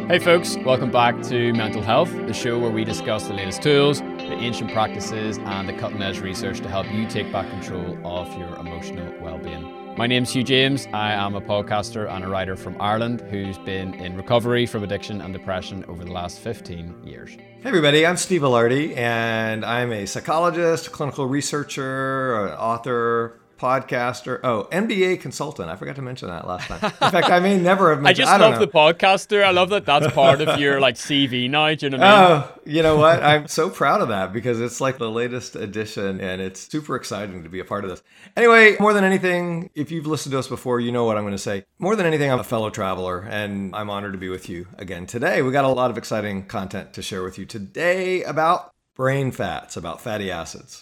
Hey folks, welcome back to Mental Health, the show where we discuss the latest tools, the ancient practices, and the cutting-edge research to help you take back control of your emotional well-being. My name's Hugh James. I am a podcaster and a writer from Ireland who's been in recovery from addiction and depression over the last 15 years. Hey everybody, I'm Steve Alardi, and I'm a psychologist, clinical researcher, an author, podcaster, MBA consultant. I forgot to mention that last time. In fact, I may never have mentioned. I just love the podcaster. I love that that's part of your CV now. Do you know what I mean? Oh, you know what? I'm so proud of that because it's like the latest edition and it's super exciting to be a part of this. Anyway, more than anything, if you've listened to us before, you know what I'm going to say. More than anything, I'm a fellow traveler and I'm honored to be with you again today. We got a lot of exciting content to share with you today about brain fats, about fatty acids.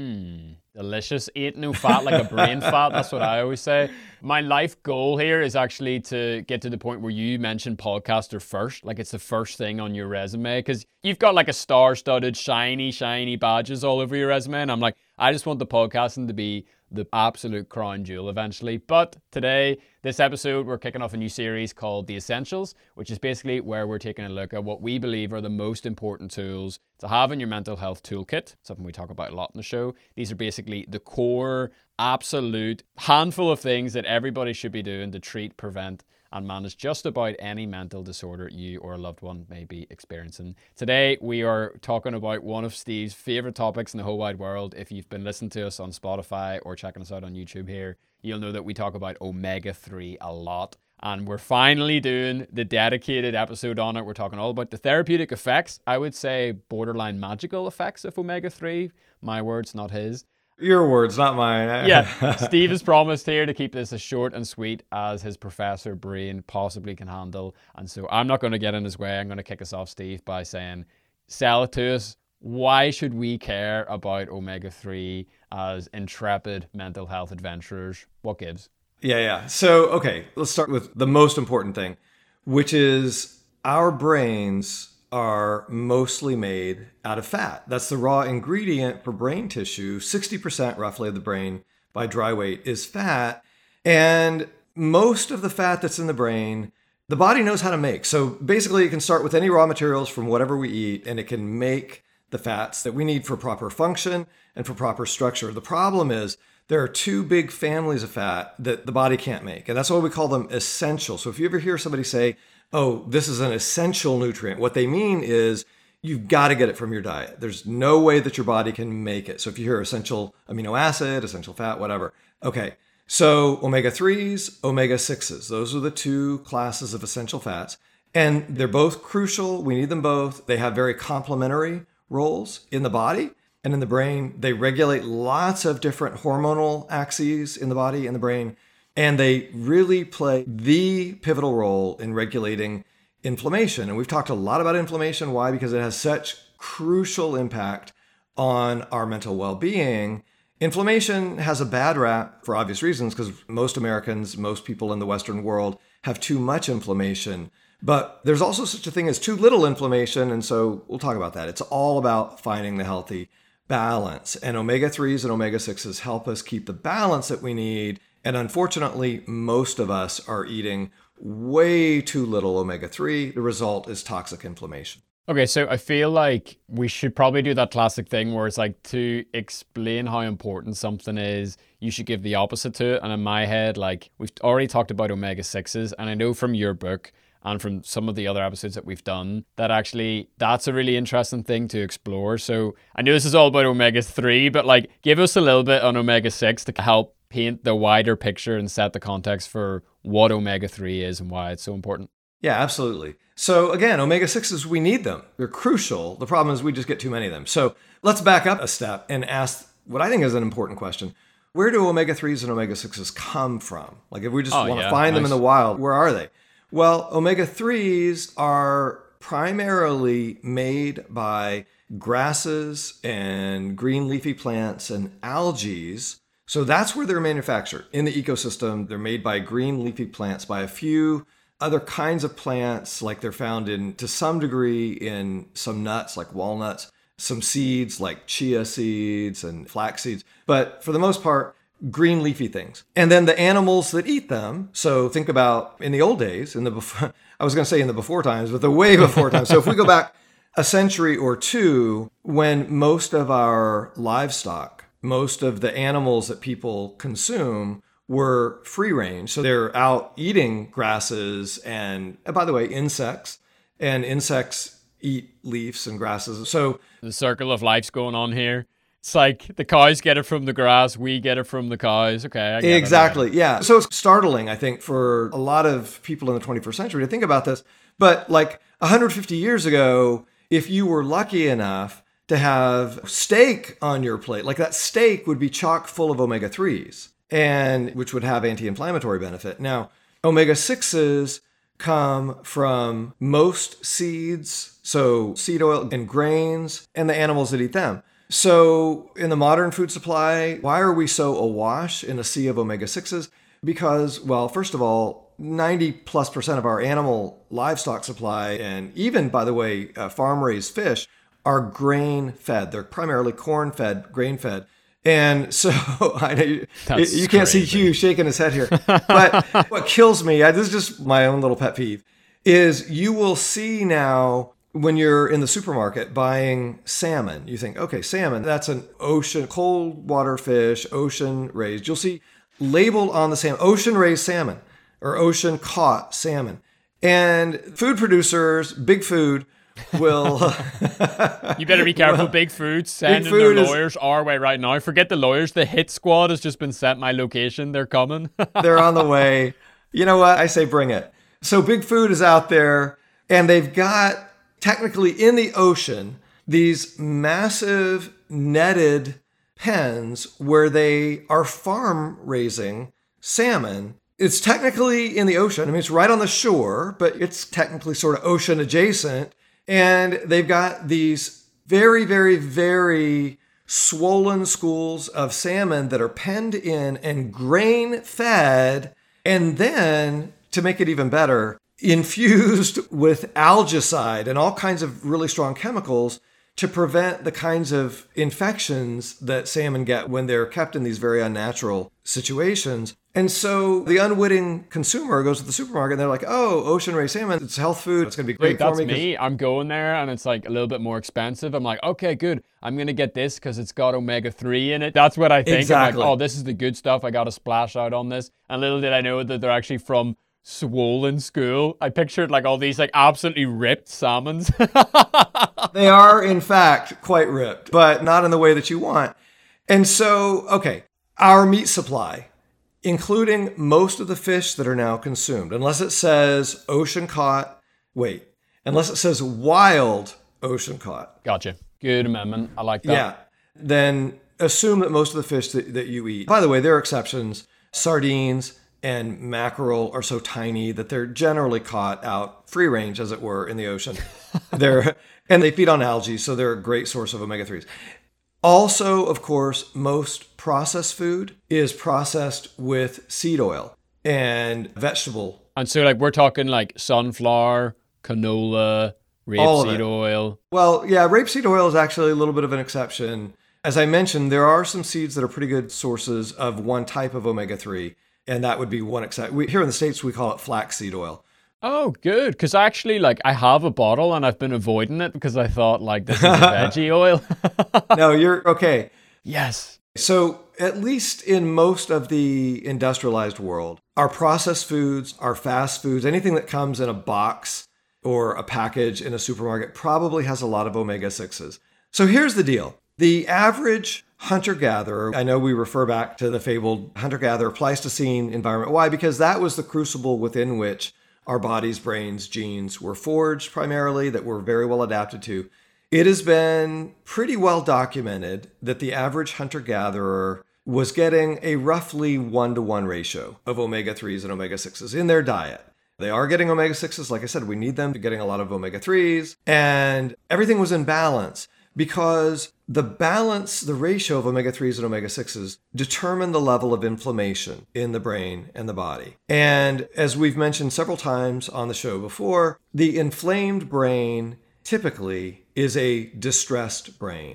Delicious. Ain't no fat like a brain fat. That's what I always say. My life goal here is actually to get to the point where you mention podcaster first. Like it's the first thing on your resume because you've got like a star-studded, shiny badges all over your resume. And I'm like, I just want the podcasting to be the absolute crown jewel eventually. But today, this episode, we're kicking off a new series called The Essentials, which is basically where we're taking a look at what we believe are the most important tools to have in your mental health toolkit, something we talk about a lot in the show. These are basically the core, absolute handful of things that everybody should be doing to treat, prevent, and manage just about any mental disorder you or a loved one may be experiencing. Today, we are talking about one of Steve's favorite topics in the whole wide world. If you've been listening to us on Spotify or checking us out on YouTube here, you'll know that we talk about omega-3 a lot. And we're finally doing the dedicated episode on it. We're talking all about the therapeutic effects, I would say borderline magical effects of omega-3. My words, not his. Your words, not mine. Yeah, Steve has promised here to keep this as short and sweet as his professor brain possibly can handle. And so I'm not going to get in his way. I'm going to kick us off, Steve, by saying, sell it to us. Why should we care about omega-3 as intrepid mental health adventurers? What gives? Yeah. So, okay, let's start with the most important thing, which is our brains are mostly made out of fat. That's the raw ingredient for brain tissue. 60% roughly of the brain by dry weight is fat. And most of the fat that's in the brain, the body knows how to make. So basically it can start with any raw materials from whatever we eat, and it can make the fats that we need for proper function and for proper structure. The problem is there are two big families of fat that the body can't make. And that's why we call them essential. So if you ever hear somebody say, oh, this is an essential nutrient, what they mean is you've got to get it from your diet. There's no way that your body can make it. So if you hear essential amino acid, essential fat, whatever. Okay, so omega-3s, omega-6s, those are the two classes of essential fats. And they're both crucial. We need them both. They have very complementary roles in the body and in the brain. They regulate lots of different hormonal axes in the body and the brain. And they really play the pivotal role in regulating inflammation. And we've talked a lot about inflammation. Why? Because it has such crucial impact on our mental well-being. Inflammation has a bad rap for obvious reasons because most Americans, most people in the Western world have too much inflammation. But there's also such a thing as too little inflammation. And so we'll talk about that. It's all about finding the healthy balance. And omega-3s and omega-6s help us keep the balance that we need. And unfortunately, most of us are eating way too little omega-3. The result is toxic inflammation. Okay, so I feel like we should probably do that classic thing where it's like to explain how important something is, you should give the opposite to it. And in my head, like we've already talked about omega-6s, and I know from your book and from some of the other episodes that we've done that actually that's a really interesting thing to explore. So I know this is all about omega-3, but like give us a little bit on omega-6 to help paint the wider picture and set the context for what omega-3 is and why it's so important. Yeah, absolutely. So again, omega-6s, we need them. They're crucial. The problem is we just get too many of them. So let's back up a step and ask what I think is an important question. Where do omega-3s and omega-6s come from? Like if we just want to find them in the wild, where are they? Well, omega-3s are primarily made by grasses and green leafy plants and algae. So that's where they're manufactured in the ecosystem. They're made by green leafy plants, by a few other kinds of plants, like they're found in, to some degree, in some nuts like walnuts, some seeds like chia seeds and flax seeds. But for the most part, green leafy things. And then the animals that eat them, so think about in the old days, I was going to say in the before times, but the way before times. So if we go back a century or two, when most of our livestock, most of the animals that people consume were free range. So they're out eating grasses and by the way, insects, and insects eat leaves and grasses. So the circle of life's going on here. It's like the cows get it from the grass, we get it from the cows. Okay, I get exactly. Yeah. So it's startling, I think, for a lot of people in the 21st century to think about this. But like 150 years ago, if you were lucky enough to have steak on your plate, like that steak would be chock full of omega-3s, and which would have anti-inflammatory benefit. Now, omega-6s come from most seeds, so seed oil and grains, and the animals that eat them. So in the modern food supply, why are we so awash in a sea of omega-6s? Because, well, first of all, 90+% of our animal livestock supply, and even, by the way, farm-raised fish, are grain-fed. They're primarily corn-fed, grain-fed. And so I know you can't see Hugh shaking his head here. But what kills me, this is just my own little pet peeve, is you will see now when you're in the supermarket buying salmon, you think, okay, salmon, that's an ocean, cold water fish, ocean raised. You'll see labeled on the salmon, ocean raised salmon or ocean caught salmon. And food producers, Big Food, will... You better be careful, Big Food. Sending their lawyers our way right now. Forget the lawyers. The hit squad has just been sent my location. They're coming. They're on the way. You know what? I say bring it. So Big Food is out there, and they've got, technically in the ocean, these massive netted pens where they are farm raising salmon. It's technically in the ocean. I mean, it's right on the shore, but it's technically sort of ocean adjacent. And they've got these very, very, very swollen schools of salmon that are penned in and grain fed. And then, to make it even better, infused with algicide and all kinds of really strong chemicals to prevent the kinds of infections that salmon get when they're kept in these very unnatural situations. And so the unwitting consumer goes to the supermarket and they're like, oh, ocean-raised salmon, it's health food, it's going to be great for me. That's me. I'm going there and it's like a little bit more expensive. I'm like, okay, good. I'm going to get this because it's got omega-3 in it. That's what I think. Exactly. I'm like, oh, this is the good stuff. I got to splash out on this. And little did I know that they're actually from swollen school. I pictured like all these like absolutely ripped salmons. They are, in fact, quite ripped, but not in the way that you want. And so, okay, our meat supply, including most of the fish that are now consumed, unless it says unless it says wild ocean caught. Gotcha. Good amendment. I like that. Yeah. Then assume that most of the fish that you eat, by the way, there are exceptions. Sardines and mackerel are so tiny that they're generally caught out free range, as it were, in the ocean. And they feed on algae, so they're a great source of omega-3s. Also, of course, most processed food is processed with seed oil and vegetable. And so like we're talking like sunflower, canola, rapeseed oil. Well, yeah, rapeseed oil is actually a little bit of an exception. As I mentioned, there are some seeds that are pretty good sources of one type of omega-3, and that would be one exception. Here in the States, we call it flaxseed oil. Oh, good. Because actually, like, I have a bottle and I've been avoiding it because I thought, like, this is a veggie oil. No, you're okay. Yes. So at least in most of the industrialized world, our processed foods, our fast foods, anything that comes in a box or a package in a supermarket probably has a lot of omega-6s. So here's the deal. The average hunter-gatherer, I know we refer back to the fabled hunter-gatherer Pleistocene environment. Why? Because that was the crucible within which our bodies, brains, genes were forged primarily, that we're very well adapted to. It has been pretty well documented that the average hunter-gatherer was getting a roughly 1-to-1 ratio of omega-3s and omega-6s in their diet. They are getting omega-6s. Like I said, we need them to getting a lot of omega-3s. And everything was in balance because the ratio of omega-3s and omega-6s determine the level of inflammation in the brain and the body. And as we've mentioned several times on the show before, the inflamed brain typically is a distressed brain.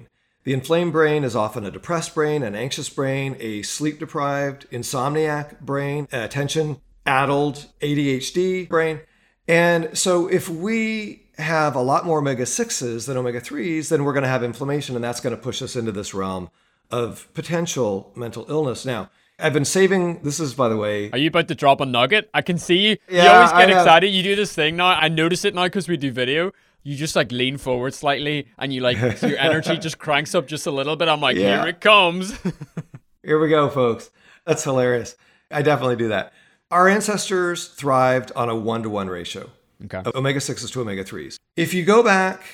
The inflamed brain is often a depressed brain, an anxious brain, a sleep-deprived, insomniac brain, attention, addled, ADHD brain. And so if we have a lot more omega-6s than omega-3s, then we're going to have inflammation, and that's going to push us into this realm of potential mental illness. Now, I've been saving, this is, by the way... Are you about to drop a nugget? I can see you. Yeah, you always get excited. You do this thing now. I notice it now because we do video. You just like lean forward slightly and you like, your energy just cranks up just a little bit. I'm like, Here it comes. Here we go, folks. That's hilarious. I definitely do that. Our ancestors thrived on a 1-to-1 ratio of omega-6s to omega-3s. If you go back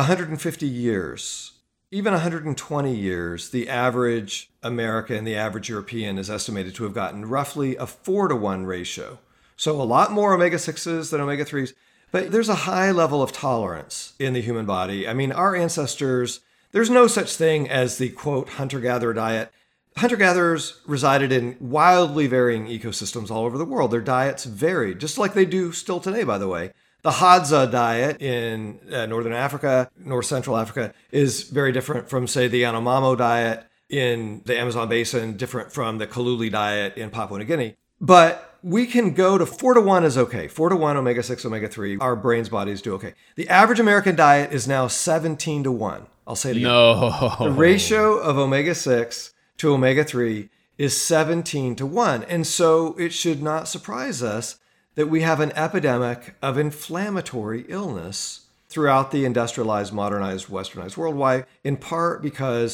150 years, even 120 years, the average American, the average European is estimated to have gotten roughly a 4-to-1 ratio. So a lot more omega-6s than omega-3s. But there's a high level of tolerance in the human body. I mean, our ancestors, there's no such thing as the, quote, hunter-gatherer diet. Hunter-gatherers resided in wildly varying ecosystems all over the world. Their diets varied, just like they do still today, by the way. The Hadza diet in Northern Africa, North Central Africa, is very different from, say, the Yanomamo diet in the Amazon basin, different from the Kaluli diet in Papua New Guinea. But we can go to 4-to-1 is okay. 4-to-1 omega-6, omega-3, our brains, bodies do okay. The average American diet is now 17-to-1. I'll say it again. No. The ratio of omega-6 to omega-3 is 17-to-1. And so it should not surprise us that we have an epidemic of inflammatory illness throughout the industrialized, modernized, westernized world. Why? In part because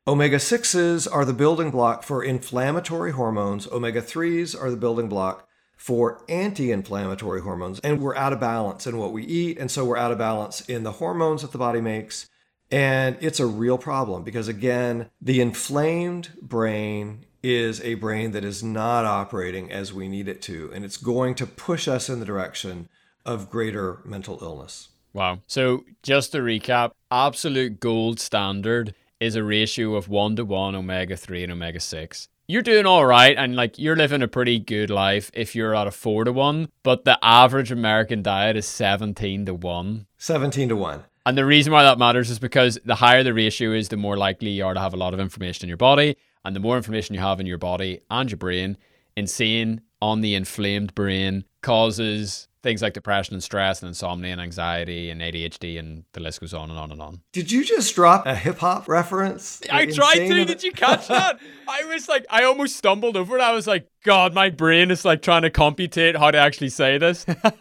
omega-6s are the building block for inflammatory hormones. Omega-3s are the building block for anti-inflammatory hormones. And we're out of balance in what we eat. And so we're out of balance in the hormones that the body makes. And it's a real problem because, again, the inflamed brain is a brain that is not operating as we need it to. And it's going to push us in the direction of greater mental illness. Wow. So just to recap, absolute gold standard is a ratio of 1-to-1 omega-3 and omega-6. You're doing all right and like you're living a pretty good life if you're at a 4-to-1, but the average American diet is 17-to-1. 17-to-1. And the reason why that matters is because the higher the ratio is, the more likely you are to have a lot of inflammation in your body. And the more inflammation you have in your body and your brain, insane on the inflamed brain causes things like depression and stress and insomnia and anxiety and ADHD, and the list goes on and on and on. Did you just drop a hip hop reference? I tried to. Did you catch that? I was like, I almost stumbled over it. I was like, God, my brain is like trying to computate how to actually say this.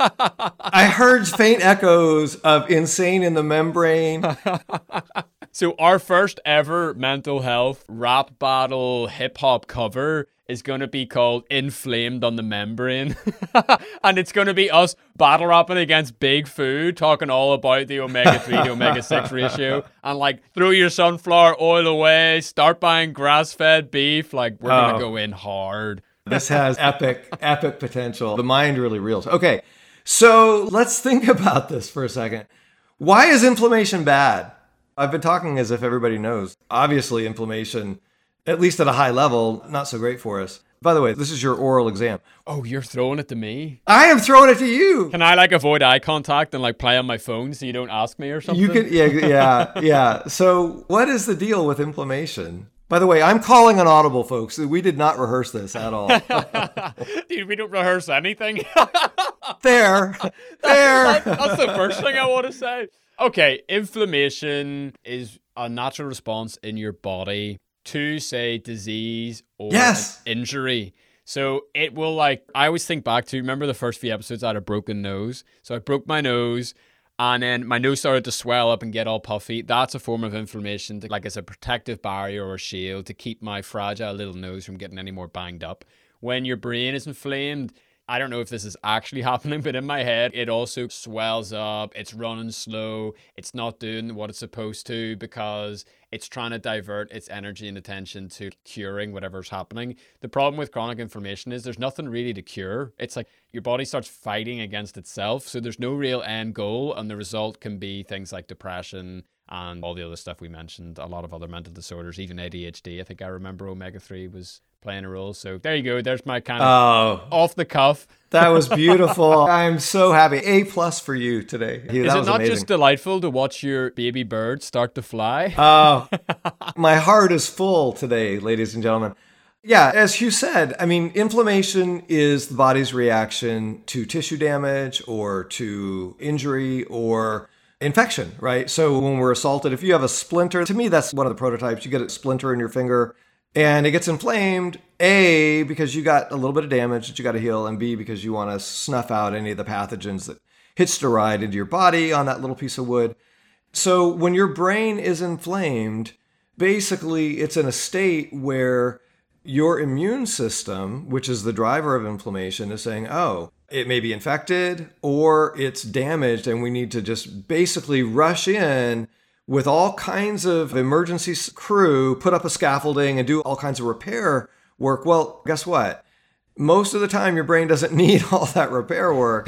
I heard faint echoes of Insane in the Membrane. So our first ever mental health rap battle hip hop cover is going to be called Inflamed on the Membrane. And it's going to be us battle rapping against Big Food, talking all about the omega-3 to omega-6 ratio. And like, throw your sunflower oil away, start buying grass-fed beef. Like, we're going to go in hard. This has epic potential. The mind really reels. Okay, so let's think about this for a second. Why is inflammation bad? I've been talking as if everybody knows. Obviously, inflammation, at least at a high level, not so great for us. By the way, this is your oral exam. Oh, you're throwing it to me? I am throwing it to you. Can I like avoid eye contact and like play on my phone so you don't ask me or something? You can, yeah. So what is the deal with inflammation? By the way, I'm calling an audible, folks. We did not rehearse this at all. Dude, we don't rehearse anything. There. That's the first thing I want to say. Okay, inflammation is a natural response in your body to, say, disease or injury. So it will like, I always think back to, remember the first few episodes I had a broken nose? So I broke my nose and then my nose started to swell up and get all puffy. That's a form of inflammation, like as a protective barrier or shield to keep my fragile little nose from getting any more banged up. When your brain is inflamed, I don't know if this is actually happening, but in my head, it also swells up. It's running slow. It's not doing what it's supposed to because it's trying to divert its energy and attention to curing whatever's happening. The problem with chronic inflammation is there's nothing really to cure. It's like your body starts fighting against itself. So there's no real end goal. And the result can be things like depression and all the other stuff we mentioned, a lot of other mental disorders, even ADHD. I think I remember omega-3 was playing a role. So there you go. There's my kind of off the cuff. That was beautiful. I'm so happy. A+ for you today. That Is it was not amazing. just delightful to watch your baby bird start to fly? Oh, my heart is full today, ladies and gentlemen. Yeah, as Hugh said, I mean, inflammation is the body's reaction to tissue damage or to injury or infection, right? So when we're assaulted, if you have a splinter, to me, that's one of the prototypes. You get a splinter in your finger and it gets inflamed, A, because you got a little bit of damage that you got to heal, and B, because you want to snuff out any of the pathogens that hitched a ride into your body on that little piece of wood. So when your brain is inflamed, basically it's in a state where your immune system, which is the driver of inflammation, is saying, oh, it may be infected or it's damaged, and we need to just basically rush in with all kinds of emergency crew, put up a scaffolding and do all kinds of repair work. Well, guess what? Most of the time, your brain doesn't need all that repair work.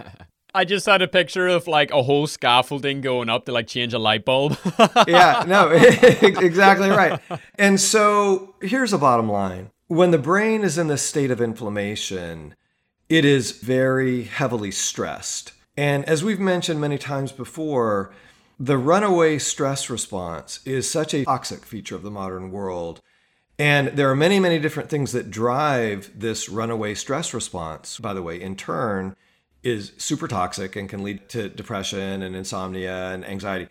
I just had a picture of like a whole scaffolding going up to like change a light bulb. Yeah, no, exactly right. And so here's a bottom line. When the brain is in this state of inflammation, it is very heavily stressed. And as we've mentioned many times before, the runaway stress response is such a toxic feature of the modern world. And there are many, many different things that drive this runaway stress response, by the way, in turn, is super toxic and can lead to depression and insomnia and anxiety.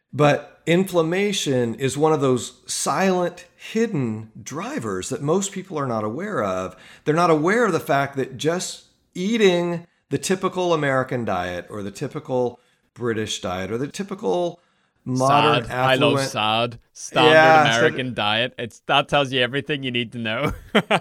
But inflammation is one of those silent, hidden drivers that most people are not aware of. They're not aware of the fact that just eating the typical American diet or the typical British diet or the typical modern sad. affluent... I love standard American diet. That tells you everything you need to know.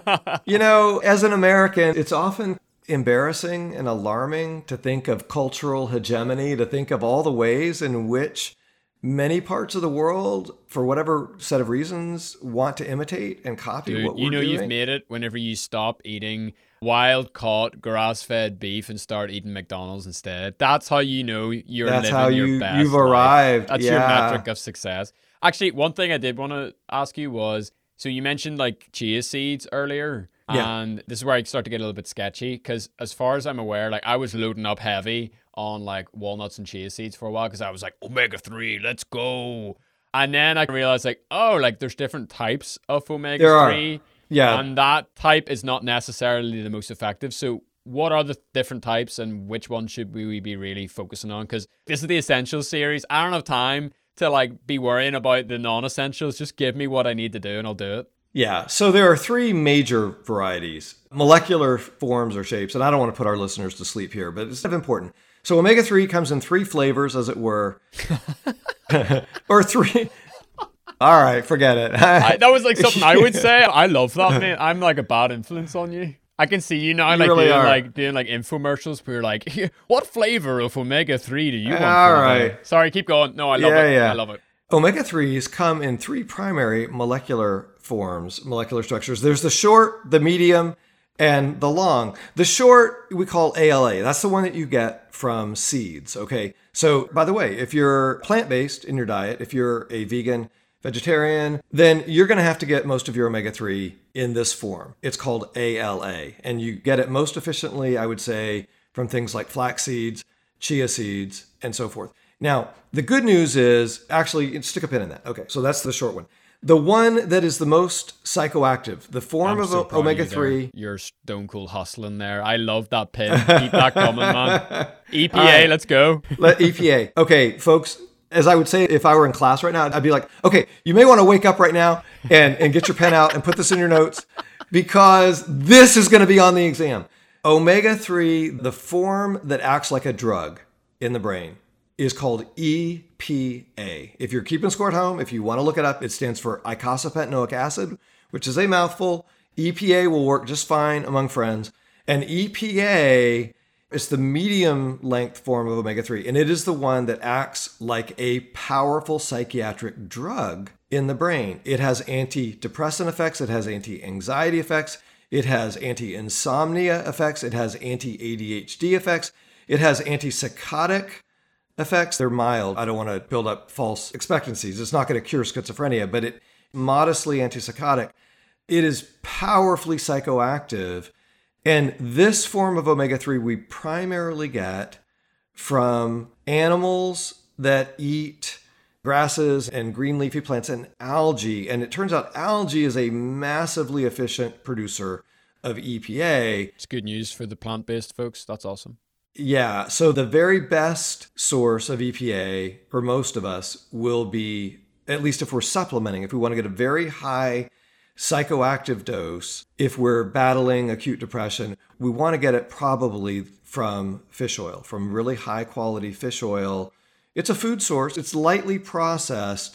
You know, as an American, it's often embarrassing and alarming to think of cultural hegemony, to think of all the ways in which many parts of the world, for whatever set of reasons, want to imitate and copy what we're doing. You've made it whenever you stop eating wild-caught, grass-fed beef and start eating McDonald's instead. That's how you know you're living your best you've life. arrived. That's your metric of success. Actually, one thing I did want to ask you was, so you mentioned like chia seeds earlier. Yeah. And this is where I start to get a little bit sketchy because as far as I'm aware, like I was loading up heavy on like walnuts and chia seeds for a while because I was like, omega-3, let's go. And then I realized like, oh, like there's different types of omega-3. Yeah. And that type is not necessarily the most effective. So what are the different types and which one should we be really focusing on? Because this is the Essentials series. I don't have time to like be worrying about the non-essentials. Just give me what I need to do and I'll do it. Yeah, so there are three major varieties, molecular forms or shapes, and I don't want to put our listeners to sleep here, but it's important. So omega-3 comes in three flavors, as it were, or three. All right, forget it. That was like something I would say. I love that, man. I'm like a bad influence on you. I can see you now, like doing like infomercials where you're like, what flavor of omega-3 do you want? All right. Sorry, keep going. No, I love it. Yeah. I love it. Omega-3s come in three primary molecular forms, molecular structures. There's the short, the medium, and the long. The short we call ALA. That's the one that you get from seeds, okay? So, by the way, if you're plant-based in your diet, if you're a vegan, vegetarian, then you're going to have to get most of your omega-3 in this form. It's called ALA, and you get it most efficiently, I would say, from things like flax seeds, chia seeds, and so forth. Now, the good news is, actually, stick a pin in that. Okay, so that's the short one. The one that is the most psychoactive, the form of omega-3. You're stone cold hustling there. I love that pin. Keep that coming, man. EPA, let's go. EPA. Okay, folks, as I would say if I were in class right now, I'd be like, okay, you may want to wake up right now and get your pen out and put this in your notes because this is going to be on the exam. Omega-3, the form that acts like a drug in the brain, is called EPA. If you're keeping score at home, if you want to look it up, it stands for eicosapentaenoic acid, which is a mouthful. EPA will work just fine among friends. And EPA is the medium length form of omega-3, and it is the one that acts like a powerful psychiatric drug in the brain. It has antidepressant effects, it has anti-anxiety effects, it has anti-insomnia effects, it has anti-ADHD effects, it has antipsychotic effects. They're mild. I don't want to build up false expectancies. It's not going to cure schizophrenia, but it modestly antipsychotic. It is powerfully psychoactive. And this form of omega-3 we primarily get from animals that eat grasses and green leafy plants and algae. And it turns out algae is a massively efficient producer of EPA. It's good news for the plant-based folks. That's awesome. Yeah. So the very best source of EPA for most of us will be, at least if we're supplementing, if we want to get a very high psychoactive dose, if we're battling acute depression, we want to get it probably from fish oil, from really high quality fish oil. It's a food source. It's lightly processed,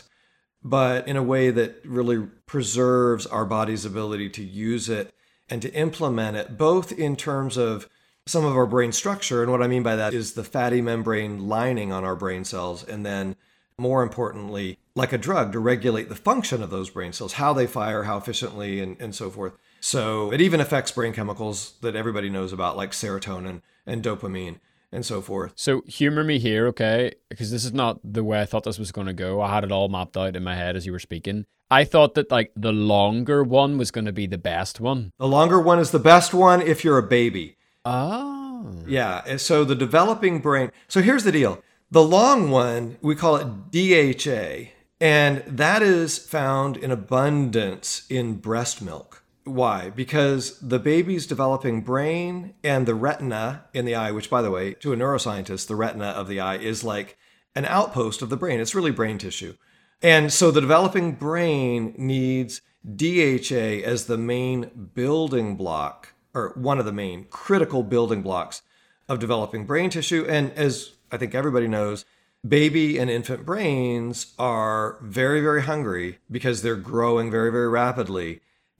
but in a way that really preserves our body's ability to use it and to implement it, both in terms of some of our brain structure. And what I mean by that is the fatty membrane lining on our brain cells. And then more importantly, like a drug, to regulate the function of those brain cells, how they fire, how efficiently, and so forth. So it even affects brain chemicals that everybody knows about, like serotonin and dopamine and so forth. So humor me here, okay? Because this is not the way I thought this was going to go. I had it all mapped out in my head as you were speaking. I thought that like the longer one was going to be the best one. The longer one is the best one if you're a baby. Oh. Yeah. And so the developing brain. So here's the deal. The long one, we call it DHA, and that is found in abundance in breast milk. Why? Because the baby's developing brain and the retina in the eye, which, by the way, to a neuroscientist, the retina of the eye is like an outpost of the brain. It's really brain tissue. And so the developing brain needs DHA as the main building block, or one of the main critical building blocks of developing brain tissue. And as I think everybody knows, baby and infant brains are very, very hungry because they're growing very, very rapidly.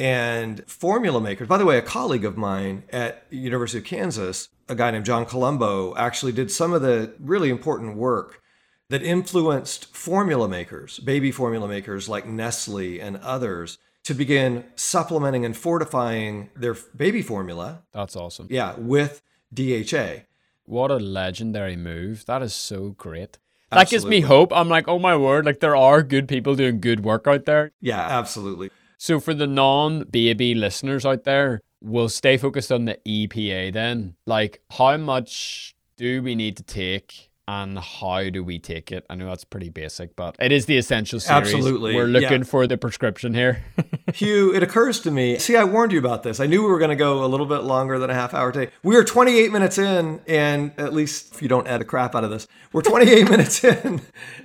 And formula makers, by the way, a colleague of mine at University of Kansas, a guy named John Colombo, actually did some of the really important work that influenced formula makers, baby formula makers like Nestle and others, to begin supplementing and fortifying their baby formula. That's awesome. Yeah, with DHA. What a legendary move. That is so great. Absolutely. That gives me hope. I'm like, oh my word, like there are good people doing good work out there. Yeah, absolutely. So for the non-baby listeners out there, we'll stay focused on the EPA then. Like, how much do we need to take and how do we take it? I know that's pretty basic, but it is the essential series. Absolutely. We're looking for the prescription here. Hugh, it occurs to me, see, I warned you about this. I knew we were going to go a little bit longer than a half hour today. We are 28 minutes in, and at least if you don't add a crap out of this, we're 28 minutes in,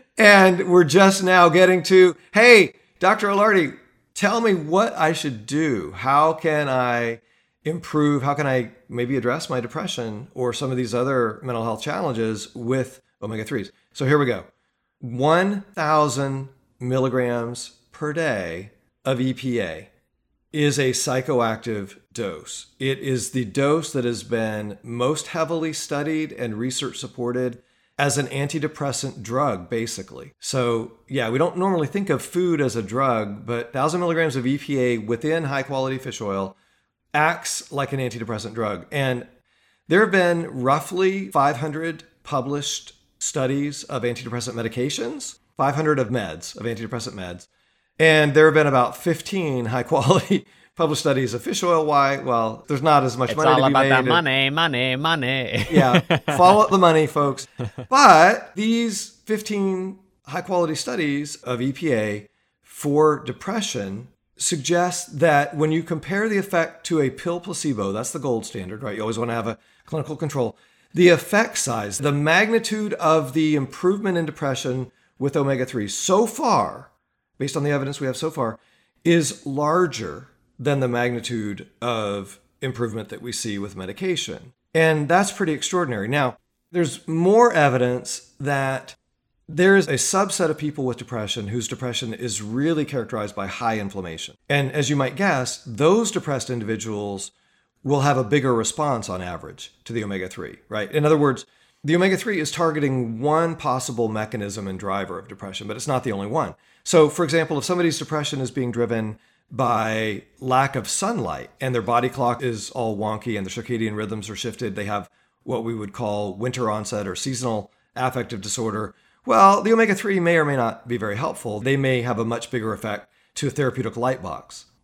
and we're just now getting to, hey, Dr. Ilardi, tell me what I should do. How can I improve? How can I maybe address my depression or some of these other mental health challenges with omega-3s? So here we go. 1,000 milligrams per day of EPA is a psychoactive dose. It is the dose that has been most heavily studied and research supported as an antidepressant drug, basically. So yeah, we don't normally think of food as a drug, but 1,000 milligrams of EPA within high quality fish oil acts like an antidepressant drug. And there have been roughly 500 published studies of antidepressant medications, 500 of meds, of antidepressant meds. And there have been about 15 high quality published studies of fish oil. Why? Well, there's not as much money to be made. It's all about that money. Yeah, follow the money, folks. But these 15 high quality studies of EPA for depression suggest that when you compare the effect to a pill placebo, that's the gold standard, right? You always want to have a clinical control. The effect size, the magnitude of the improvement in depression with omega-3 so far, based on the evidence we have so far, is larger than the magnitude of improvement that we see with medication. And that's pretty extraordinary. Now, there's more evidence that there is a subset of people with depression whose depression is really characterized by high inflammation. And as you might guess, those depressed individuals will have a bigger response on average to the omega-3, right? In other words, the omega-3 is targeting one possible mechanism and driver of depression, but it's not the only one. So, for example, if somebody's depression is being driven by lack of sunlight and their body clock is all wonky and the circadian rhythms are shifted, they have what we would call winter onset or seasonal affective disorder. Well, the omega-3 may or may not be very helpful. They may have a much bigger effect to a therapeutic light box.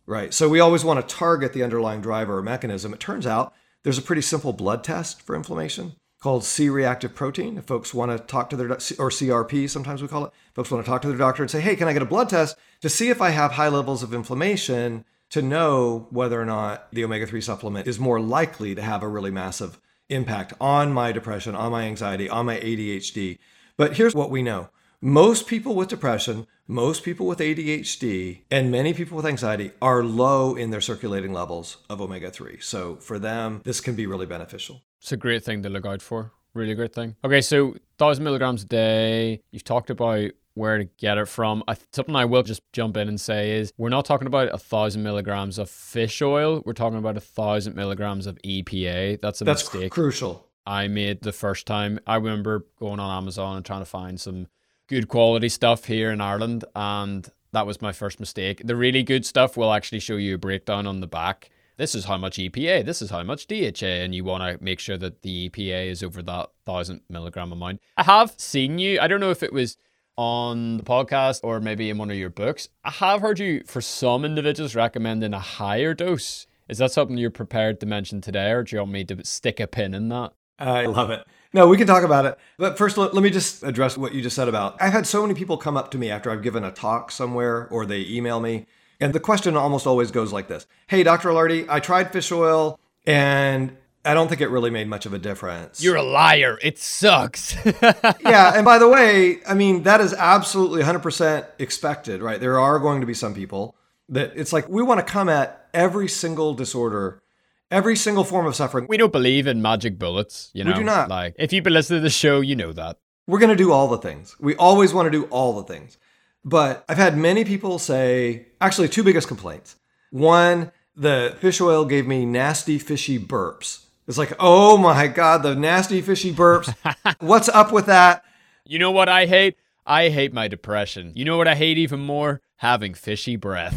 right? So we always want to target the underlying driver or mechanism. It turns out there's a pretty simple blood test for inflammation called C-reactive protein. If folks want to talk to their, or CRP, sometimes we call it, folks want to talk to their doctor and say, hey, can I get a blood test to see if I have high levels of inflammation to know whether or not the omega-3 supplement is more likely to have a really massive impact on my depression, on my anxiety, on my ADHD. But here's what we know. Most people with depression, most people with ADHD, and many people with anxiety are low in their circulating levels of omega-3. So for them, this can be really beneficial. It's a great thing to look out for. Really great thing. Okay, so 1,000 milligrams a day. You've talked about where to get it from. Something I will just jump in and say is we're not talking about 1,000 milligrams of fish oil. We're talking about 1,000 milligrams of EPA. That's mistake. Crucial. I made the first time. I remember going on Amazon and trying to find some good quality stuff here in Ireland, and that was my first mistake. The really good stuff will actually show you a breakdown on the back. This is how much EPA, this is how much DHA, and you want to make sure that the EPA is over that 1,000 milligram amount. I have seen you, I don't know if it was on the podcast or maybe in one of your books, I have heard you, for some individuals, recommending a higher dose. Is that something you're prepared to mention today, or do you want me to stick a pin in that? I love it. No, we can talk about it. But first, let me just address what you just said about, I've had so many people come up to me after I've given a talk somewhere or they email me. And the question almost always goes like this. Hey, Dr. Ilardi, I tried fish oil and I don't think it really made much of a difference. You're a liar. It sucks. Yeah. And by the way, I mean, that is absolutely 100% expected, right? There are going to be some people that it's like, we want to come at every single disorder, every single form of suffering. We don't believe in magic bullets, you know. We do not. Like, if you've been listening to the show, you know that. We're going to do all the things. We always want to do all the things. But I've had many people say, actually, two biggest complaints. One, the fish oil gave me nasty, fishy burps. It's like, oh my God, the nasty, fishy burps. What's up with that? You know what I hate? I hate my depression. You know what I hate even more? Having fishy breath.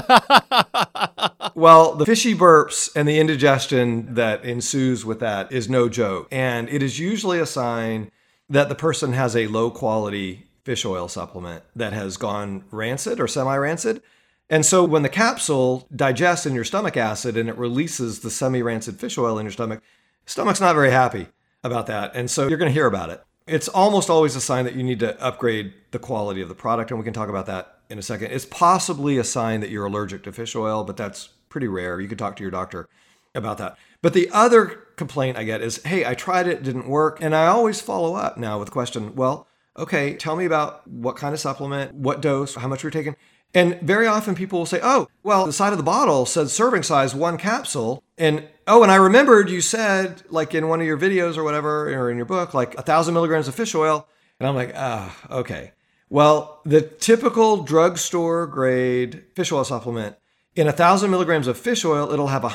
Well, the fishy burps and the indigestion that ensues with that is no joke. And it is usually a sign that the person has a low quality fish oil supplement that has gone rancid or semi-rancid. And so when the capsule digests in your stomach acid and it releases the semi-rancid fish oil in your stomach's not very happy about that. And so you're going to hear about it. It's almost always a sign that you need to upgrade the quality of the product. And we can talk about that in a second. It's possibly a sign that you're allergic to fish oil, but that's pretty rare. You could talk to your doctor about that. But the other complaint I get is, hey, I tried it, didn't work. And I always follow up now with the question, well, okay, tell me about what kind of supplement, what dose, how much you're taking. And very often people will say, oh, well, the side of the bottle says serving size 1 capsule. And I remembered you said, like in one of your videos or whatever, or in your book, like 1,000 milligrams of fish oil. And I'm like, okay. Well, the typical drugstore grade fish oil supplement, in 1,000 milligrams of fish oil, it'll have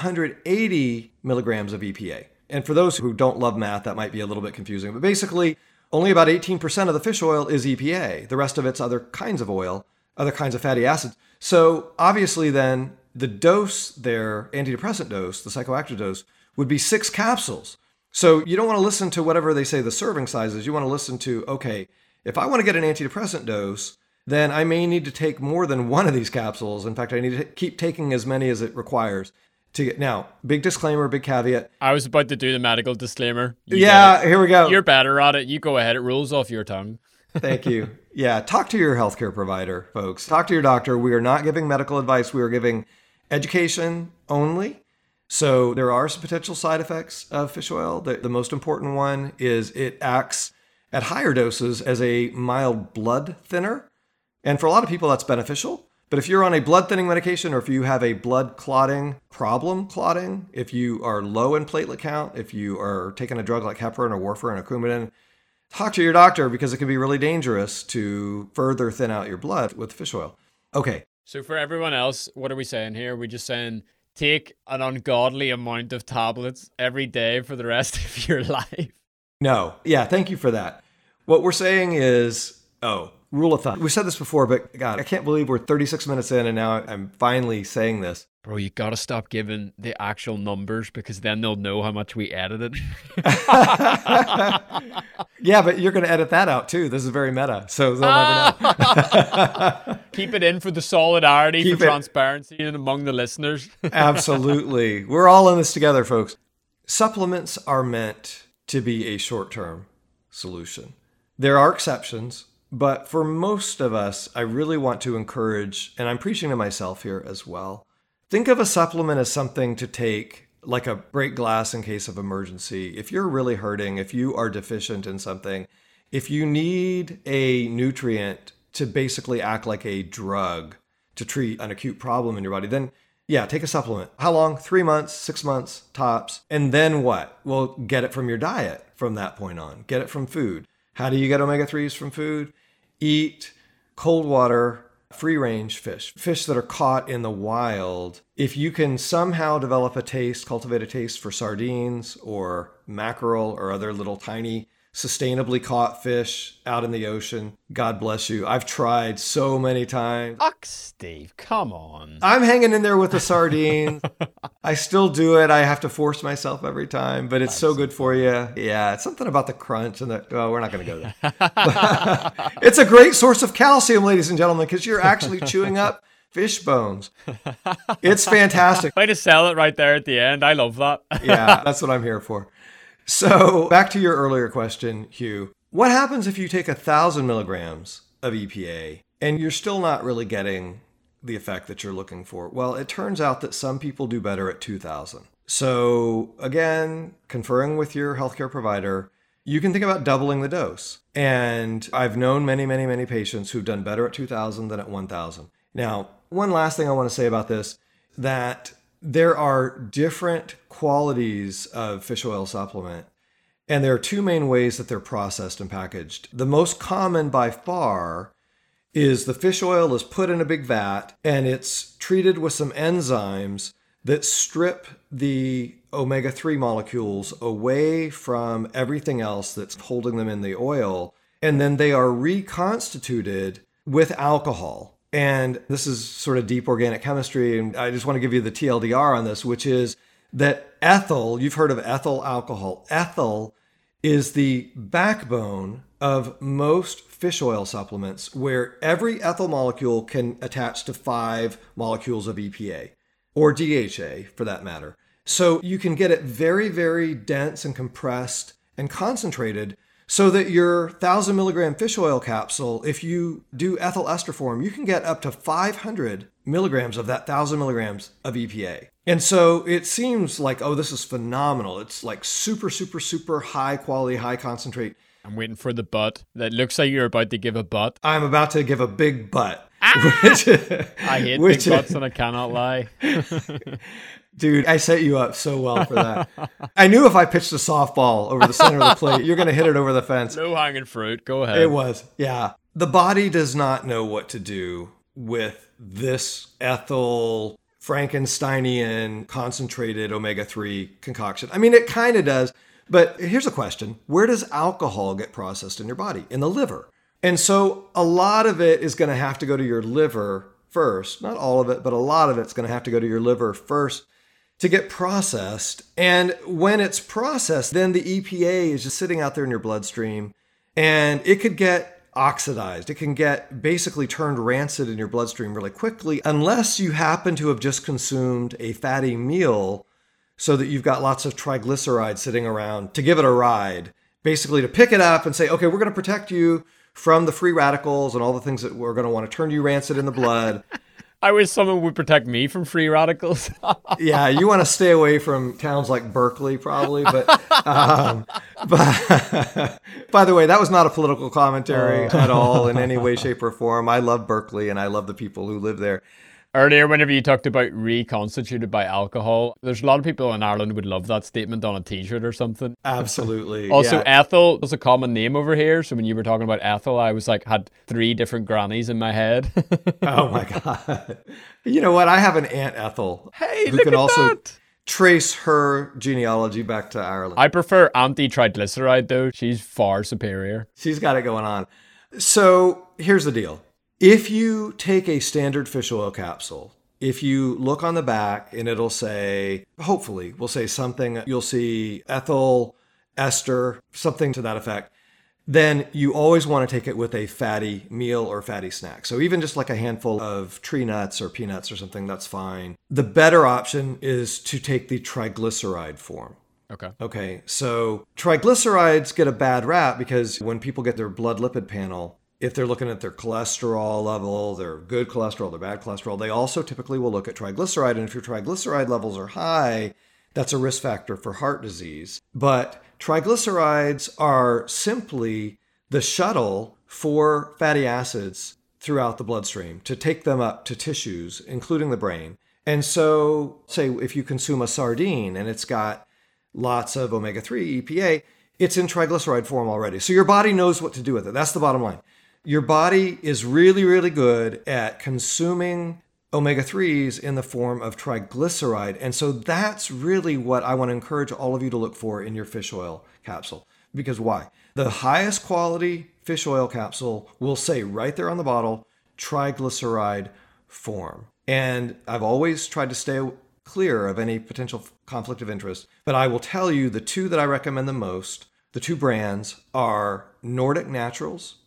180 milligrams of EPA. And for those who don't love math, that might be a little bit confusing. But basically, only about 18% of the fish oil is EPA. The rest of it's other kinds of oil, other kinds of fatty acids. So obviously then the dose there, antidepressant dose, the psychoactive dose, would be 6 capsules. So you don't want to listen to whatever they say the serving size is. You want to listen to, okay, if I want to get an antidepressant dose, then I may need to take more than one of these capsules. In fact, I need to keep taking as many as it requires to get. Now, big disclaimer, big caveat. I was about to do the medical disclaimer. Here we go. You're better at it. You go ahead. It rolls off your tongue. Thank you. Yeah, talk to your healthcare provider, folks. Talk to your doctor. We are not giving medical advice. We are giving education only. So there are some potential side effects of fish oil. The most important one is it acts at higher doses as a mild blood thinner. And for a lot of people, that's beneficial. But if you're on a blood thinning medication, or if you have a blood clotting problem clotting, if you are low in platelet count, if you are taking a drug like heparin or warfarin or Coumadin, talk to your doctor, because it can be really dangerous to further thin out your blood with fish oil. Okay. So for everyone else, what are we saying here? We're just saying take an ungodly amount of tablets every day for the rest of your life. No. Yeah, thank you for that. What we're saying is, rule of thumb. We said this before, but God, I can't believe we're 36 minutes in and now I'm finally saying this. Bro, you gotta stop giving the actual numbers because then they'll know how much we edited. Yeah, but you're going to edit that out too. This is very meta, so they'll never know. Keep it in for the solidarity, Keep for it- transparency and among the listeners. Absolutely. We're all in this together, folks. Supplements are meant to be a short-term solution. There are exceptions, but for most of us, I really want to encourage, and I'm preaching to myself here as well, think of a supplement as something to take, like a break glass in case of emergency. If you're really hurting, if you are deficient in something, if you need a nutrient to basically act like a drug to treat an acute problem in your body, then yeah, take a supplement. How long? 3 months, 6 months, tops. And then what? Well, get it from your diet from that point on. Get it from food. How do you get omega-3s from food? Eat cold water, free-range fish that are caught in the wild. If you can somehow develop a taste, cultivate a taste for sardines or mackerel or other little tiny sustainably caught fish out in the ocean, God bless you. I've tried so many times. Fuck, Steve, come on. I'm hanging in there with the sardines. I still do it. I have to force myself every time, but it's so good for you. Yeah, it's something about the crunch and the, well, we're not going to go there. It's a great source of calcium, ladies and gentlemen, because you're actually chewing up fish bones. It's fantastic. Way to sell it right there at the end. I love that. Yeah, that's what I'm here for. So back to your earlier question, Hugh. What happens if you take 1,000 milligrams of EPA and you're still not really getting the effect that you're looking for? Well, it turns out that some people do better at 2,000. So again, conferring with your healthcare provider, you can think about doubling the dose. And I've known many patients who've done better at 2,000 than at 1,000. Now, one last thing I want to say about this, that there are different qualities of fish oil supplement, and there are two main ways that they're processed and packaged. The most common by far is the fish oil is put in a big vat and it's treated with some enzymes that strip the omega-3 molecules away from everything else that's holding them in the oil, and then they are reconstituted with alcohol. And this is sort of deep organic chemistry, and I just want to give you the TLDR on this, which is that ethyl, you've heard of ethyl alcohol. Ethyl is the backbone of most fish oil supplements, where every ethyl molecule can attach to 5 molecules of EPA, or DHA for that matter. So you can get it very dense and compressed and concentrated, so that your 1,000 milligram fish oil capsule, if you do ethyl ester form, you can get up to 500 milligrams of that 1,000 milligrams of EPA. And so it seems like, oh, this is phenomenal. It's like super high quality, high concentrate. I'm waiting for the butt. That looks like you're about to give a butt. I'm about to give a big butt. I hate big butts and I cannot lie. Dude, I set you up so well for that. I knew if I pitched a softball over the center of the plate, you're going to hit it over the fence. Low hanging fruit. Go ahead. It was, yeah. The body does not know what to do with this ethyl Frankensteinian concentrated omega-3 concoction. I mean, it kind of does, but here's a question. Where does alcohol get processed in your body? In the liver. And so a lot of it is going to have to go to your liver first. Not all of it, but a lot of it's going to have to go to your liver first to get processed. And when it's processed, then the EPA is just sitting out there in your bloodstream, and it could get oxidized. It can get basically turned rancid in your bloodstream really quickly, unless you happen to have just consumed a fatty meal so that you've got lots of triglycerides sitting around to give it a ride, basically to pick it up and say, okay, we're going to protect you from the free radicals and all the things that we're going to want to turn you rancid in the blood. I wish someone would protect me from free radicals. Yeah, you want to stay away from towns like Berkeley, probably. But by the way, that was not a political commentary at all in any way, shape, or form. I love Berkeley, and I love the people who live there. Earlier, whenever you talked about reconstituted by alcohol, there's a lot of people in Ireland who would love that statement on a t-shirt or something. Absolutely. Also, yeah. ethyl was a common name over here. So when you were talking about ethyl, I was like, had 3 different grannies in my head. Oh my God. You know what? I have an Aunt Ethel. Hey, who look can at also that. Trace her genealogy back to Ireland. I prefer anti-triglyceride though. She's far superior. She's got it going on. So here's the deal. If you take a standard fish oil capsule, if you look on the back and it'll say, hopefully, we'll say something, you'll see ethyl, ester, something to that effect, then you always want to take it with a fatty meal or fatty snack. So even just like a handful of tree nuts or peanuts or something, that's fine. The better option is to take the triglyceride form. Okay. So triglycerides get a bad rap because when people get their blood lipid panel, if they're looking at their cholesterol level, their good cholesterol, their bad cholesterol, they also typically will look at triglyceride. And if your triglyceride levels are high, that's a risk factor for heart disease. But triglycerides are simply the shuttle for fatty acids throughout the bloodstream to take them up to tissues, including the brain. And so, say if you consume a sardine and it's got lots of omega-3, EPA, it's in triglyceride form already. So your body knows what to do with it. That's the bottom line. Your body is really, really good at consuming omega-3s in the form of triglyceride. And so that's really what I want to encourage all of you to look for in your fish oil capsule. Because why? The highest quality fish oil capsule will say right there on the bottle, triglyceride form. And I've always tried to stay clear of any potential conflict of interest. But I will tell you the two that I recommend the most, the two brands are Nordic Naturals,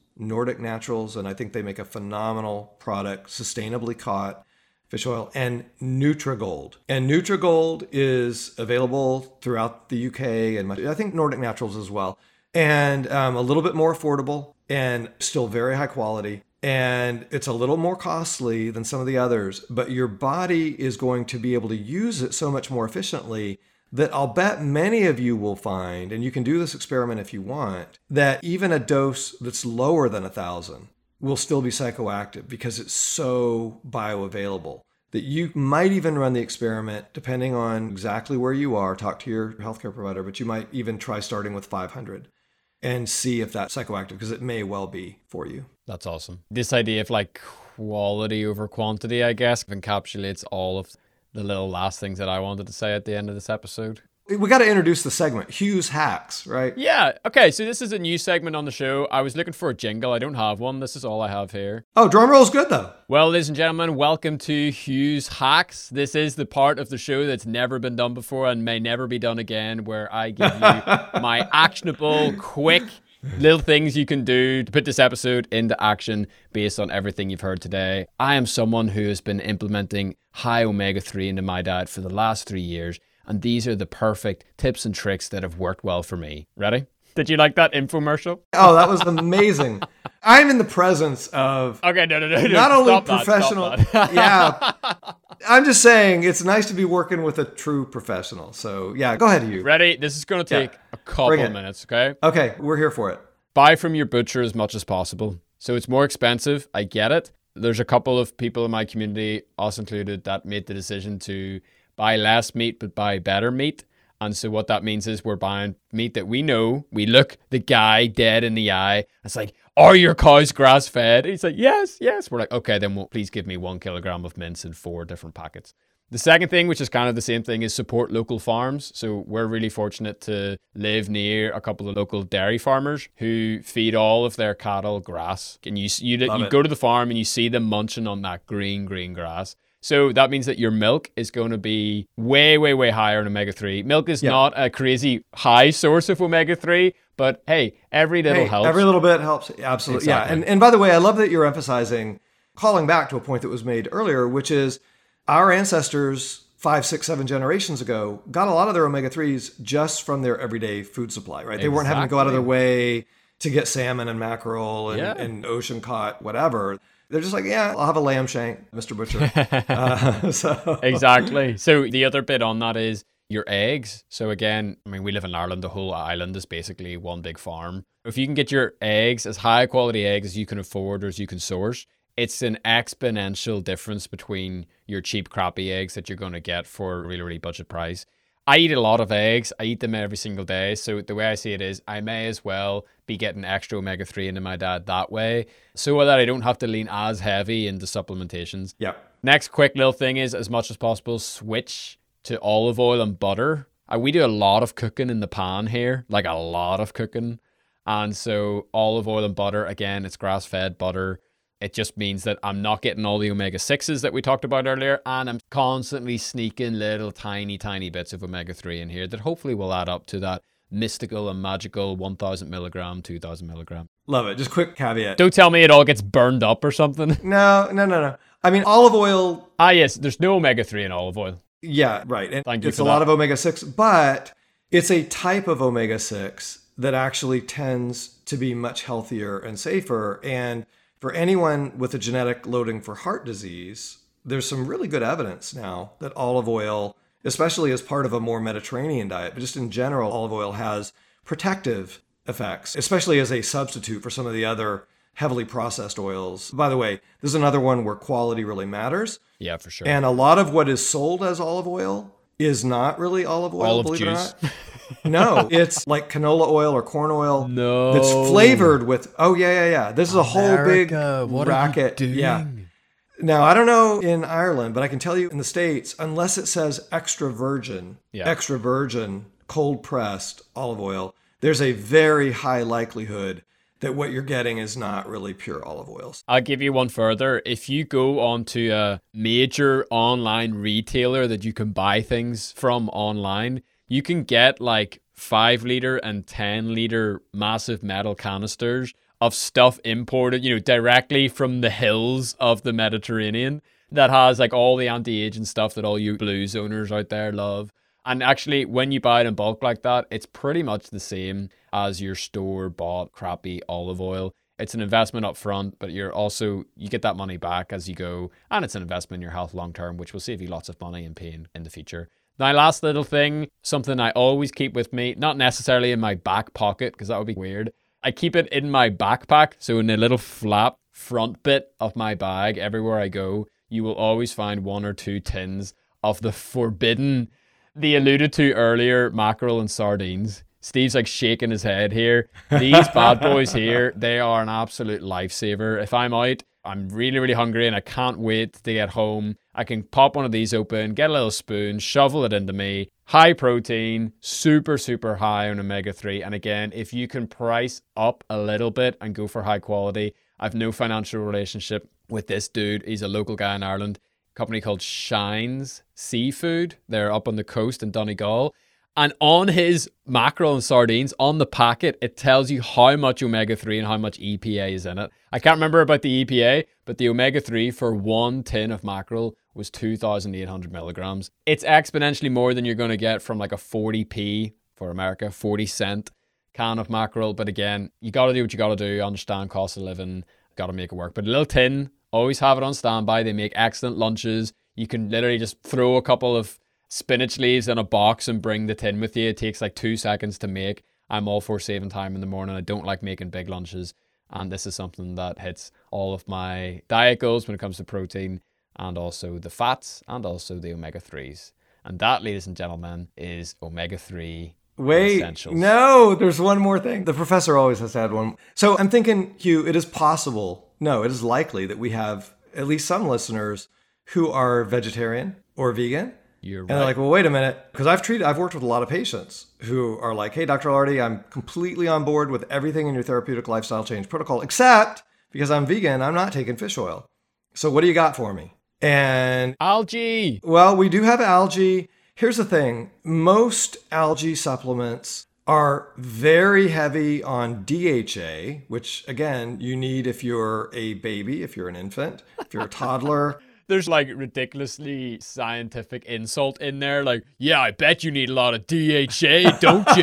and I think they make a phenomenal product, sustainably caught fish oil, and Nutrigold. And Nutrigold is available throughout the UK and I think Nordic Naturals as well. And a little bit more affordable and still very high quality. And it's a little more costly than some of the others, but your body is going to be able to use it so much more efficiently that I'll bet many of you will find, and you can do this experiment if you want, that even a dose that's lower than 1,000 will still be psychoactive because it's so bioavailable that you might even run the experiment depending on exactly where you are, talk to your healthcare provider, but you might even try starting with 500 and see if that's psychoactive because it may well be for you. That's awesome. This idea of like quality over quantity, I guess, encapsulates all of the little last things that I wanted to say at the end of this episode. We got to introduce the segment, Hugh's Hacks, right? Yeah. Okay. So this is a new segment on the show. I was looking for a jingle. I don't have one. This is all I have here. Oh, drum roll's good though. Well, ladies and gentlemen, welcome to Hugh's Hacks. This is the part of the show that's never been done before and may never be done again, where I give you my actionable, quick little things you can do to put this episode into action based on everything you've heard today. I am someone who has been implementing high omega-3 into my diet for the last 3 years. And these are the perfect tips and tricks that have worked well for me. Ready? Did you like that infomercial? Oh, that was amazing. I'm in the presence of okay, no. Not only professional. Yeah. I'm just saying it's nice to be working with a true professional. So yeah, go ahead, Hugh. Ready? This is going to take a couple of minutes, okay? Okay, we're here for it. Buy from your butcher as much as possible. So it's more expensive. I get it. There's a couple of people in my community, us included, that made the decision to buy less meat, but buy better meat. And so what that means is we're buying meat that we know. We look the guy dead in the eye. It's like, are your cows grass-fed? He's like, yes. We're like, okay, then please give me 1 kilogram of mince in 4 different packets. The second thing, which is kind of the same thing, is support local farms. So we're really fortunate to live near a couple of local dairy farmers who feed all of their cattle grass. And you go to the farm and you see them munching on that green grass. So that means that your milk is going to be way, way, way higher in omega-3. Milk is not a crazy high source of omega-3, but hey, every little helps. Every little bit helps. Absolutely. Exactly. Yeah. And by the way, I love that you're emphasizing, calling back to a point that was made earlier, which is our ancestors 5, 6, 7 generations ago got a lot of their omega-3s just from their everyday food supply, right? They weren't having to go out of their way to get salmon and mackerel and ocean caught, whatever. They're just like, yeah, I'll have a lamb shank, Mr. Butcher. Exactly. So the other bit on that is your eggs. So again, I mean, we live in Ireland. The whole island is basically one big farm. If you can get your eggs, as high quality eggs as you can afford or as you can source, it's an exponential difference between your cheap, crappy eggs that you're going to get for a really, really budget price. I eat a lot of eggs. I eat them every single day. So the way I see it is I may as well be getting extra omega-3 into my diet that way so that I don't have to lean as heavy into supplementations. Yeah. Next quick little thing is, as much as possible, switch to olive oil and butter. We do a lot of cooking in the pan here, like a lot of cooking. And so olive oil and butter, again, it's grass-fed butter. It just means that I'm not getting all the omega-6s that we talked about earlier, and I'm constantly sneaking little tiny bits of omega-3 in here that hopefully will add up to that mystical and magical 1,000 milligram, 2,000 milligram. Love it. Just quick caveat. Don't tell me it all gets burned up or something. No. I mean, olive oil. Yes, there's no omega-3 in olive oil. Yeah, right. And Thank you it's for a that. lot of omega-6, but it's a type of omega-6 that actually tends to be much healthier and safer. And for anyone with a genetic loading for heart disease, there's some really good evidence now that olive oil, especially as part of a more Mediterranean diet, but just in general, olive oil has protective effects, especially as a substitute for some of the other heavily processed oils. By the way, this is another one where quality really matters. Yeah, for sure. And a lot of what is sold as olive oil is not really olive oil, Olive believe juice. it or not. No, it's like canola oil or corn oil. No. That's flavored with, This is a whole big America, what racket. are you doing? Yeah. Now, I don't know in Ireland, but I can tell you in the States, unless it says extra virgin cold pressed olive oil, there's a very high likelihood that what you're getting is not really pure olive oils. I'll give you one further. If you go onto a major online retailer that you can buy things from online, you can get like 5 liter and 10 liter massive metal canisters of stuff imported, directly from the hills of the Mediterranean that has like all the anti-aging stuff that all you blues owners out there love. And actually, when you buy it in bulk like that, it's pretty much the same as your store-bought crappy olive oil. It's an investment up front, but you get that money back as you go, and it's an investment in your health long-term, which will save you lots of money and pain in the future. Now, last little thing, something I always keep with me, not necessarily in my back pocket, because that would be weird. I keep it in my backpack, so in a little flap front bit of my bag, everywhere I go, you will always find 1 or 2 tins of the forbidden, the alluded to earlier, mackerel and sardines. Steve's like shaking his head here. These bad boys here, they are an absolute lifesaver. If I'm out, I'm really, really hungry and I can't wait to get home, I can pop one of these open, get a little spoon, shovel it into me. High protein, super, super high on omega-3. And again, if you can price up a little bit and go for high quality, I've no financial relationship with this dude. He's a local guy in Ireland, a company called Shines Seafood. They're up on the coast in Donegal. And on his mackerel and sardines, on the packet, it tells you how much omega-3 and how much EPA is in it. I can't remember about the EPA, but the omega-3 for 1 tin of mackerel was 2,800 milligrams. It's exponentially more than you're going to get from like a 40p for America, 40 cent can of mackerel. But again, you got to do what you got to do. Understand cost of living, got to make it work. But a little tin, always have it on standby. They make excellent lunches. You can literally just throw a couple of spinach leaves in a box and bring the tin with you. It takes like 2 seconds to make. I'm all for saving time in the morning. I don't like making big lunches. And this is something that hits all of my diet goals when it comes to protein and also the fats and also the omega-3s. And that, ladies and gentlemen, is omega-3 essentials. No, there's one more thing. The professor always has to add one. So I'm thinking, Hugh, it is possible, no, it is likely that we have at least some listeners who are vegetarian or vegan. You're right. And they're like, well, wait a minute, because I've worked with a lot of patients who are like, hey, Dr. Lardy, I'm completely on board with everything in your therapeutic lifestyle change protocol, except because I'm vegan, I'm not taking fish oil. So what do you got for me? And algae. Well, we do have algae. Here's the thing. Most algae supplements are very heavy on DHA, which again, you need if you're a baby, if you're an infant, if you're a toddler. There's like ridiculously scientific insult in there. Like, yeah, I bet you need a lot of DHA, don't you?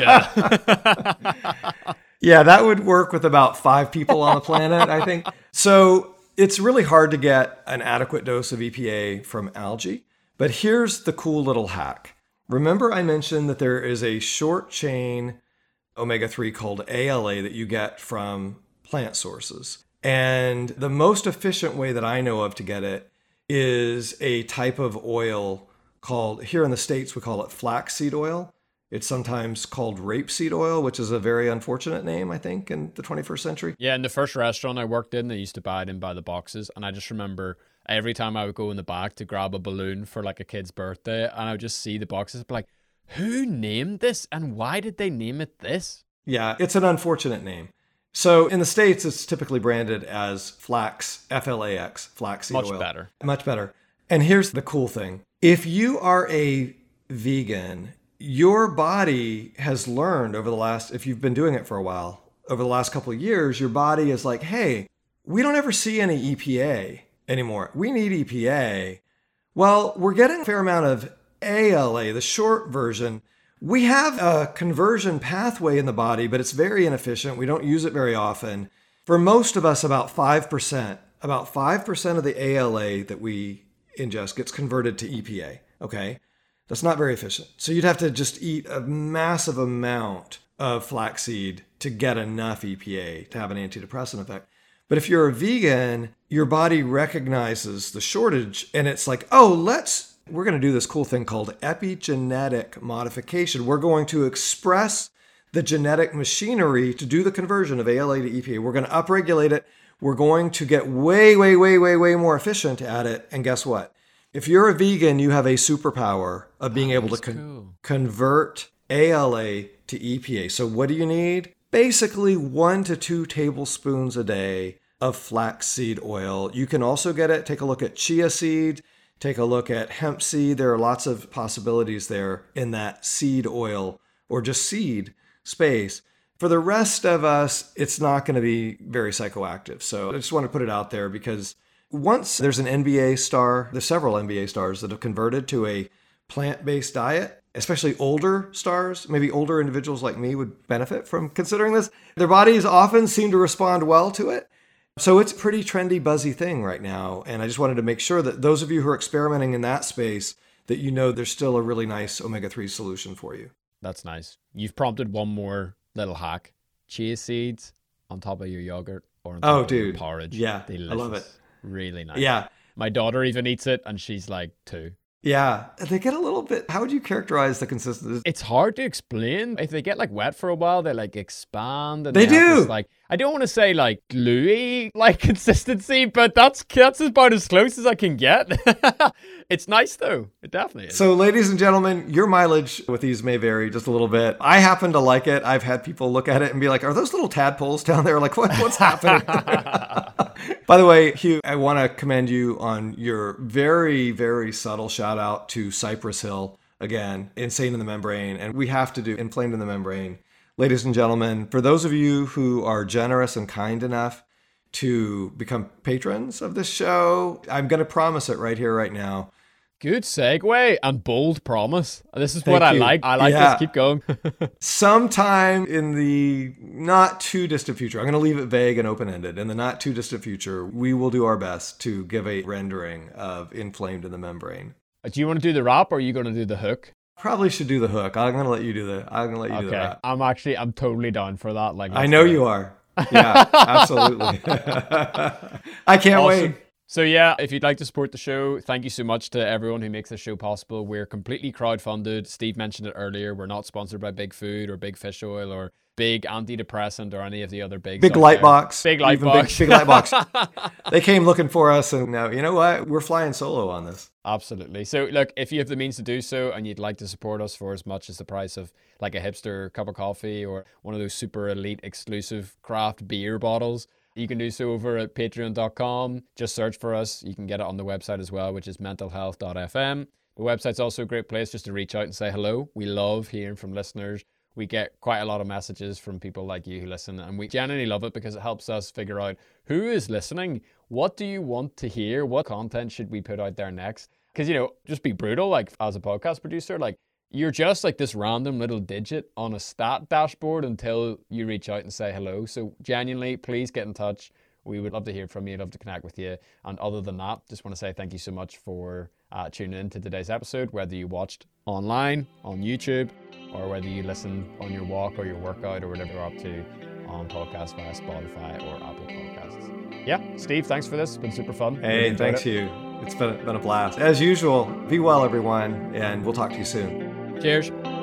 Yeah, that would work with about 5 people on the planet, I think. So it's really hard to get an adequate dose of EPA from algae. But here's the cool little hack. Remember I mentioned that there is a short chain omega-3 called ALA that you get from plant sources. And the most efficient way that I know of to get it is a type of oil called, here in the States, we call it flaxseed oil. It's sometimes called rapeseed oil, which is a very unfortunate name, I think, in the 21st century. Yeah, in the first restaurant I worked in, they used to buy it in by the boxes. And I just remember every time I would go in the back to grab a balloon for like a kid's birthday, and I would just see the boxes, be like, who named this and why did they name it this? Yeah, it's an unfortunate name. So in the States, it's typically branded as flax, F-L-A-X, flaxseed Much oil. better. Much better. And here's the cool thing. If you are a vegan, your body has learned over the last, if you've been doing it for a while, over the last couple of years, your body is like, hey, we don't ever see any EPA anymore. We need EPA. Well, we're getting a fair amount of ALA, the short version. We have a conversion pathway in the body, but it's very inefficient. We don't use it very often. For most of us, about 5% of the ALA that we ingest gets converted to EPA, okay? That's not very efficient. So you'd have to just eat a massive amount of flaxseed to get enough EPA to have an antidepressant effect. But if you're a vegan, your body recognizes the shortage and it's like, we're going to do this cool thing called epigenetic modification. We're going to express the genetic machinery to do the conversion of ALA to EPA. We're going to upregulate it. We're going to get way more efficient at it. And guess what? If you're a vegan, you have a superpower of being able to convert ALA to EPA. So what do you need? Basically 1 to 2 tablespoons a day of flaxseed oil. You can also take a look at chia seed. Take a look at hemp seed. There are lots of possibilities there in that seed oil or just seed space. For the rest of us, it's not going to be very psychoactive. So I just want to put it out there because once there's an NBA star, there's several NBA stars that have converted to a plant-based diet, especially older stars, maybe older individuals like me would benefit from considering this. Their bodies often seem to respond well to it. So it's a pretty trendy, buzzy thing right now. And I just wanted to make sure that those of you who are experimenting in that space, that you know there's still a really nice omega-3 solution for you. That's nice. You've prompted one more little hack. Chia seeds on top of your yogurt or on top of your porridge. Yeah, delicious. I love it. Really nice. Yeah. My daughter even eats it and she's like 2. Yeah, they get a little bit, how would you characterize the consistency? It's hard to explain. If they get like wet for a while, they like expand. And they do. This, like, I don't want to say like gluey like consistency, but that's about as close as I can get. It's nice though. It definitely is. So ladies and gentlemen, your mileage with these may vary just a little bit. I happen to like it. I've had people look at it and be like, are those little tadpoles down there? Like what's happening? By the way, Hugh, I want to commend you on your very, very subtle shout out to Cypress Hill. Again, Insane in the Membrane. And we have to do Inflamed in the Membrane. Ladies and gentlemen, for those of you who are generous and kind enough to become patrons of this show, I'm going to promise it right here, right now. Good segue and bold promise. This is what I like. I like this. Keep going. Sometime in the not too distant future, I'm going to leave it vague and open-ended. In the not too distant future, we will do our best to give a rendering of Inflamed in the Membrane. Do you want to do the rap or are you going to do the hook? Probably should do the hook. I'm going to let you do the rap. I'm totally down for that. Like, I know you are. Yeah, absolutely. I can't wait. So yeah, if you'd like to support the show, thank you so much to everyone who makes this show possible. We're completely crowdfunded. Steve mentioned it earlier. We're not sponsored by Big Food or Big Fish Oil or Big Antidepressant or any of the other big Lightbox. Big Lightbox. Big Lightbox. They came looking for us, and now, you know what? We're flying solo on this. Absolutely. So look, if you have the means to do so and you'd like to support us for as much as the price of like a hipster cup of coffee or one of those super elite exclusive craft beer bottles, you can do so over at patreon.com. Just search for us. You can get it on the website as well, which is mentalhealth.fm. The website's also a great place just to reach out and say hello. We love hearing from listeners. We get quite a lot of messages from people like you who listen, and we genuinely love it because it helps us figure out who is listening. What do you want to hear? What content should we put out there next? Because, just be brutal, like as a podcast producer, like you're just like this random little digit on a stat dashboard until you reach out and say hello. So genuinely, please get in touch. We would love to hear from you, love to connect with you. And other than that, just want to say thank you so much for tuning in to today's episode, whether you watched online, on YouTube, or whether you listen on your walk or your workout or whatever you're up to on podcasts via Spotify or Apple Podcasts. Yeah, Steve, thanks for this. It's been super fun. Hey, really thanks you. It's been a blast. As usual, be well, everyone, and we'll talk to you soon. Cheers.